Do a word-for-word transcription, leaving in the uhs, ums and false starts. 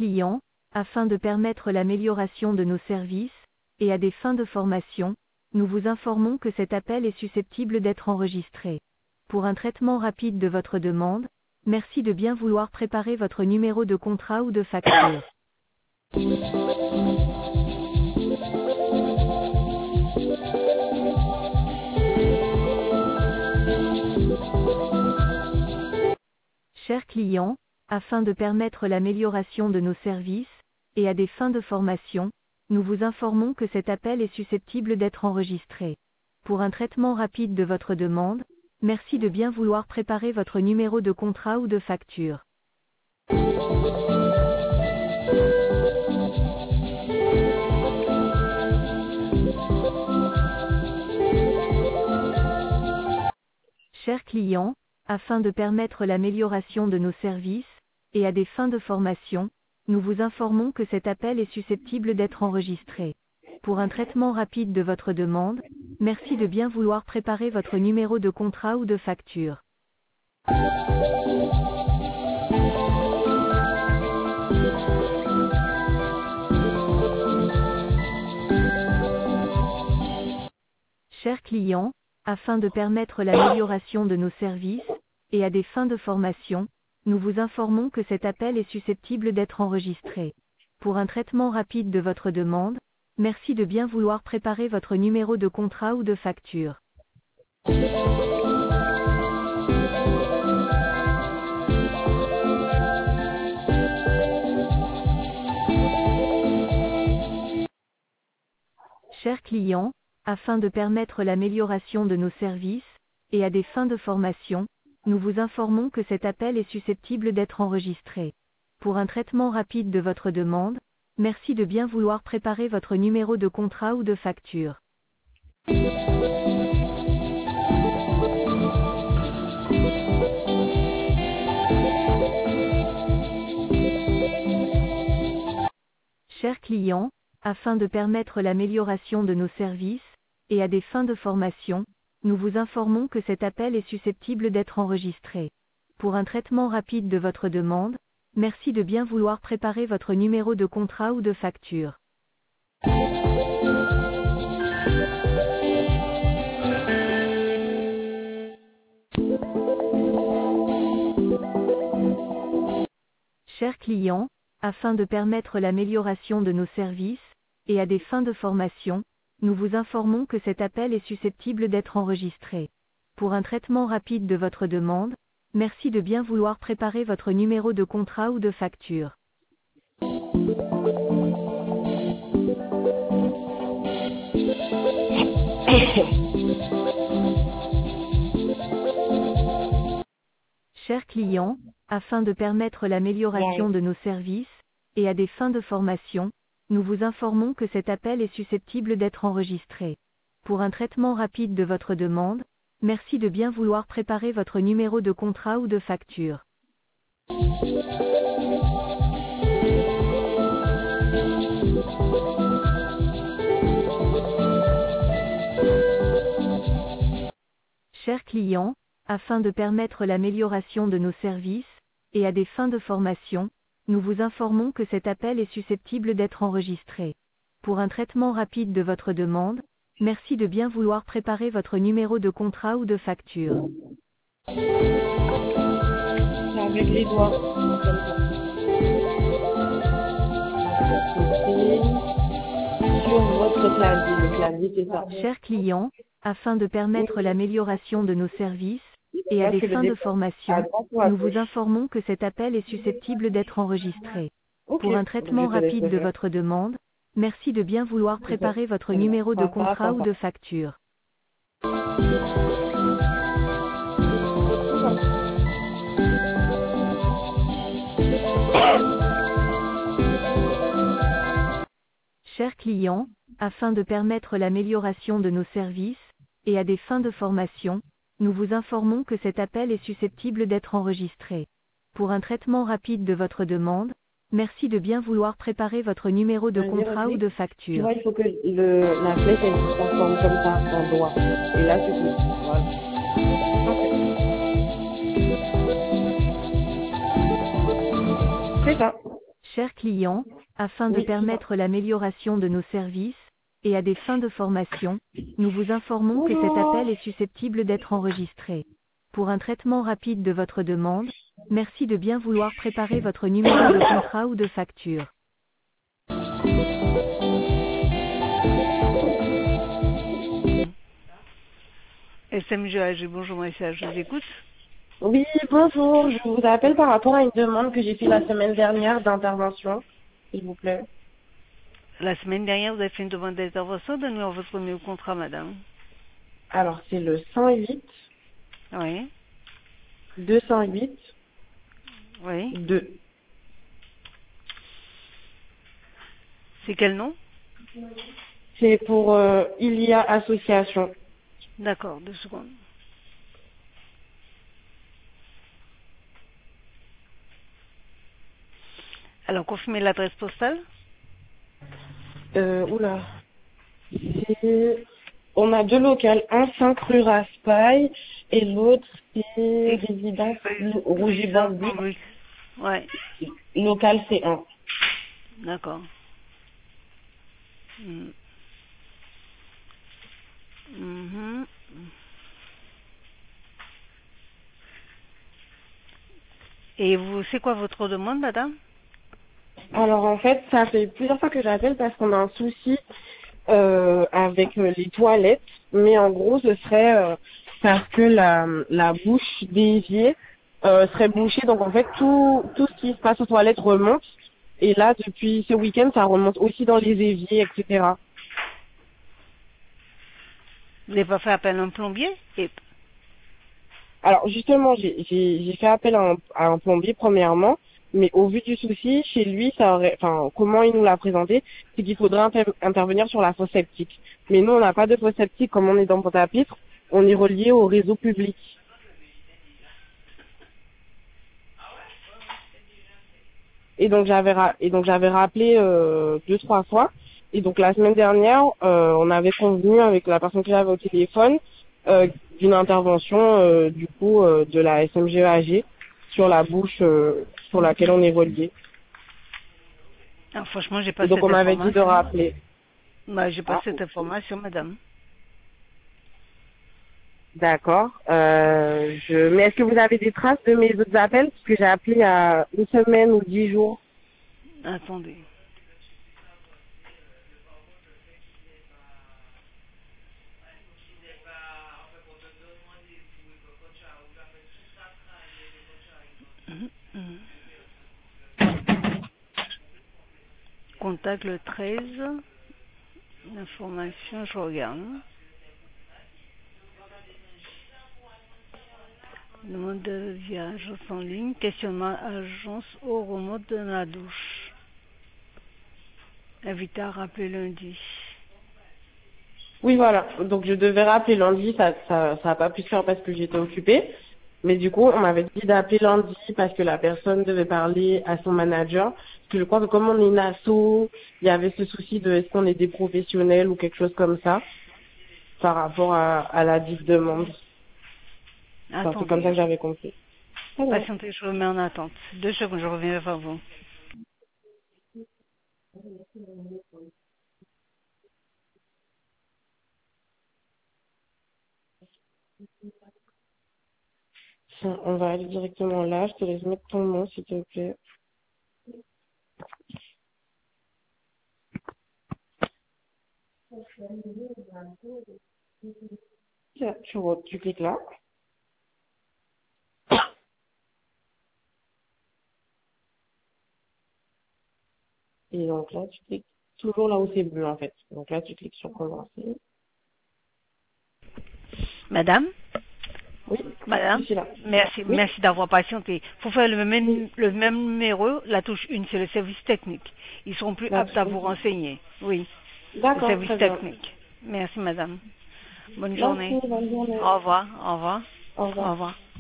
client, afin de permettre l'amélioration de nos services, et à des fins de formation, nous vous informons que cet appel est susceptible d'être enregistré. Pour un traitement rapide de votre demande, merci de bien vouloir préparer votre numéro de contrat ou de facture. Chers clients, afin de permettre l'amélioration de nos services, et à des fins de formation, nous vous informons que cet appel est susceptible d'être enregistré. Pour un traitement rapide de votre demande, merci de bien vouloir préparer votre numéro de contrat ou de facture. Chers clients, afin de permettre l'amélioration de nos services, et à des fins de formation, nous vous informons que cet appel est susceptible d'être enregistré. Pour un traitement rapide de votre demande, merci de bien vouloir préparer votre numéro de contrat ou de facture. Chers clients, afin de permettre l'amélioration de nos services, et à des fins de formation, nous vous informons que cet appel est susceptible d'être enregistré. Pour un traitement rapide de votre demande, merci de bien vouloir préparer votre numéro de contrat ou de facture. Chers clients, afin de permettre l'amélioration de nos services, et à des fins de formation, nous vous informons que cet appel est susceptible d'être enregistré. Pour un traitement rapide de votre demande, merci de bien vouloir préparer votre numéro de contrat ou de facture. Chers clients, afin de permettre l'amélioration de nos services, et à des fins de formation, nous vous informons que cet appel est susceptible d'être enregistré. Pour un traitement rapide de votre demande, merci de bien vouloir préparer votre numéro de contrat ou de facture. Chers clients, afin de permettre l'amélioration de nos services, et à des fins de formation, nous vous informons que cet appel est susceptible d'être enregistré. Pour un traitement rapide de votre demande, merci de bien vouloir préparer votre numéro de contrat ou de facture. Chers clients, afin de permettre l'amélioration de nos services, et à des fins de formation, nous vous informons que cet appel est susceptible d'être enregistré. Pour un traitement rapide de votre demande, merci de bien vouloir préparer votre numéro de contrat ou de facture. Chers clients, afin de permettre l'amélioration de nos services, et à des fins de formation, nous vous informons que cet appel est susceptible d'être enregistré. Pour un traitement rapide de votre demande, merci de bien vouloir préparer votre numéro de contrat ou de facture. Avec les doigts, comme ça. Sur votre clavier, le clavier c'est ça. Chers clients, afin de permettre l'amélioration de nos services, et à des fins de formation, nous vous informons que cet appel est susceptible d'être enregistré. Pour un traitement rapide de votre demande, merci de bien vouloir préparer votre numéro de contrat ou de facture. Chers clients, afin de permettre l'amélioration de nos services, et à des fins de formation, nous vous informons que cet appel est susceptible d'être enregistré. Pour un traitement rapide de votre demande, merci de bien vouloir préparer votre numéro de contrat ou de Tu facture. vois, il faut que le, la flèche elle se transforme comme ça en doigt. Et là c'est tout. Voilà. C'est ça. Chers clients, afin de Oui, c'est ça. permettre l'amélioration de nos services, et à des fins de formation, nous vous informons que cet appel est susceptible d'être enregistré. Pour un traitement rapide de votre demande, merci de bien vouloir préparer votre numéro de contrat ou de facture. S M G A G, bonjour Maïssa, je vous écoute. Oui, bonjour. Je vous appelle par rapport à une demande que j'ai faite la semaine dernière d'intervention, s'il vous plaît. La semaine dernière, vous avez fait une demande d'intervention, donnez-moi votre numéro de contrat, madame. Alors, c'est le cent huit, Oui, deux cent huit, oui. deux. C'est quel nom? C'est pour euh, Ilia Association. D'accord, deux secondes. Alors, confirmez l'adresse postale. Euh, oula. C'est- On a deux locales, un cinq rue Raspail et l'autre c'est Et résidence Lo- résidence Rougiban-Buc, Cambridge. Ouais, local C un. d'accord. Mm. Mhm. Et vous, c'est quoi votre demande, madame? Alors en fait, ça fait plusieurs fois que j'appelle parce qu'on a un souci euh, avec euh, les toilettes, mais en gros ce serait euh, parce que la, la bouche d'évier euh, serait bouchée, donc en fait tout, tout ce qui se passe aux toilettes remonte, et là depuis ce week-end ça remonte aussi dans les éviers, et cetera. Vous n'avez pas fait appel à un plombier? Et... Alors justement, j'ai j'ai- j'ai fait appel à un, à un plombier premièrement, mais au vu du souci, chez lui, ça aurait, enfin, comment il nous l'a présenté, c'est qu'il faudrait inter- intervenir sur la fosse septique. Mais nous, on n'a pas de fosse septique comme on est dans Pointe-à-Pitre, on est relié au réseau public. Et donc j'avais ra- et donc j'avais rappelé euh, deux trois fois. Et donc la semaine dernière, euh, on avait convenu avec la personne que j'avais au téléphone euh, d'une intervention euh, du coup euh, de la S M G A G sur la bouche euh, sur laquelle on est relié. Ah, franchement, j'ai Et pas donc on cette m'avait dit de information. rappeler. Bah, j'ai pas Ah, cette information, madame. d'accord. Euh, je... Mais est-ce que vous avez des traces de mes autres appels parce que j'ai appelé il y a une semaine ou dix jours. Attendez. Mhm, mhm. Contact le treize. L'information, je regarde. Demande de via agence en ligne. Questionnement agence au remote de la douche. Invité à rappeler lundi. Oui, voilà. Donc je devais rappeler lundi, ça ça ça a pas pu se faire parce que j'étais occupée. Mais du coup, on m'avait dit d'appeler lundi parce que la personne devait parler à son manager. Parce que je crois que comme on est une asso, il y avait ce souci de est-ce qu'on est des professionnels ou quelque chose comme ça par rapport à, à la dite demande. Enfin, c'est comme ça Attendez. que j'avais compris. Très bien. Patientez, je vous mets en attente. Deux secondes, je reviens vers vous. Tiens, on va aller directement là. Je te laisse mettre ton nom, s'il te plaît. Tiens, tu, re- tu cliques là. Et donc là, tu cliques toujours là où c'est bleu, en fait. Donc là, tu cliques sur commencer. Madame? Oui, je Madame, suis là. merci, Oui, merci d'avoir patienté. Pour faire le même, le même numéro, la touche un, c'est le service technique. Ils seront plus là, aptes à tu- vous renseigner. Oui, le D'accord, service très bien. technique. Merci, madame. Bonne Merci, journée. bonne journée. Au revoir, au revoir, Au revoir. au revoir.